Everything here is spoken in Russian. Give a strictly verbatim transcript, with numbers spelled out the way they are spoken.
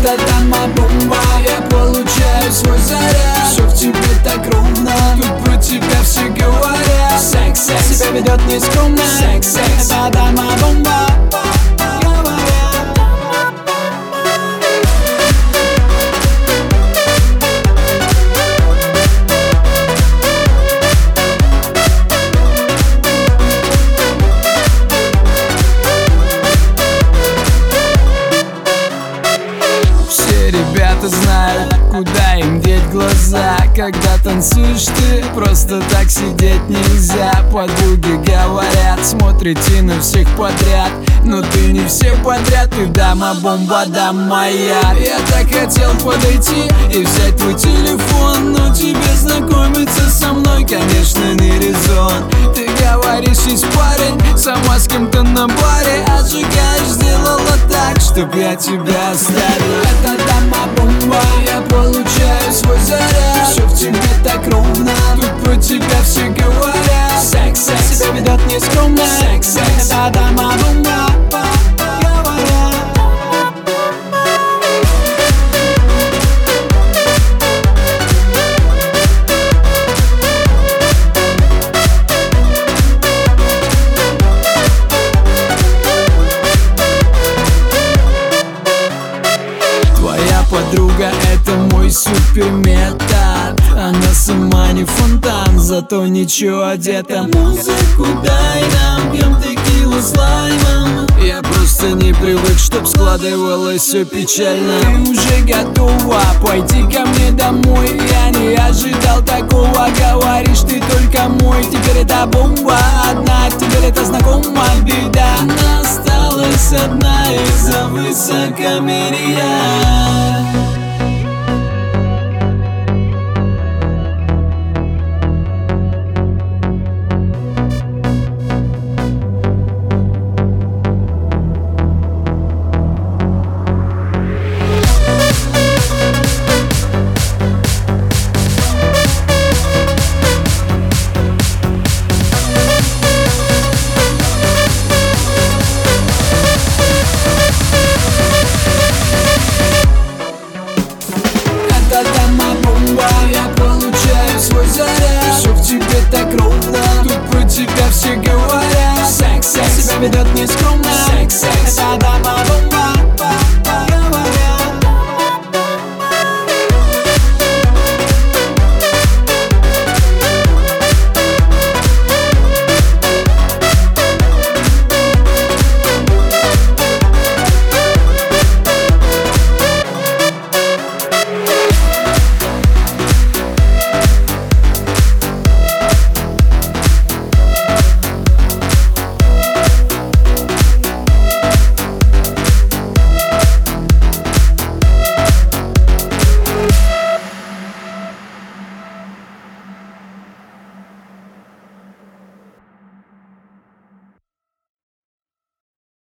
Это дома-бомба, я получаю свой заряд. Все в тебе так ровно, тут про тебя все говорят. Секс, секс, себя ведет нескромно. Секс, секс, это дома-бомба. Ребята знают, куда им деть глаза. Когда танцуешь ты, просто так сидеть нельзя. Подруги говорят, смотрите на всех подряд. Но ты не все подряд, ты дама-бомба, дама моя. Я так хотел подойти и взять твой телефон, но тебе знакомиться со мной, конечно, не резон. Ты говоришь, есть парень, сама с кем-то на баре. Отжигаешь, сделала так, чтоб я тебя оставил. Это дома-бомба, я получаю свой заряд. Все в тебе так ровно, тут про тебя все говорят. Секс, секс, себя ведет нескромно. Секс, секс, это дома-бомба. Подруга — это мой суперметод. Она сама не фонтан, зато ничего одета. Музыку дай нам, пьем текилу с лаймом. Я просто не привык, чтоб складывалось все печально. Ты уже готова, пойди ко мне домой. Я не ожидал такого, говоришь, ты только мой. Теперь это бомба одна, теперь это знакома беда. Она осталась одна из-за высокомерия. Я получаю свой заряд. Все в тебе так ровно, тут про тебя все говорят. Секс, секс, себя ведет нескромно.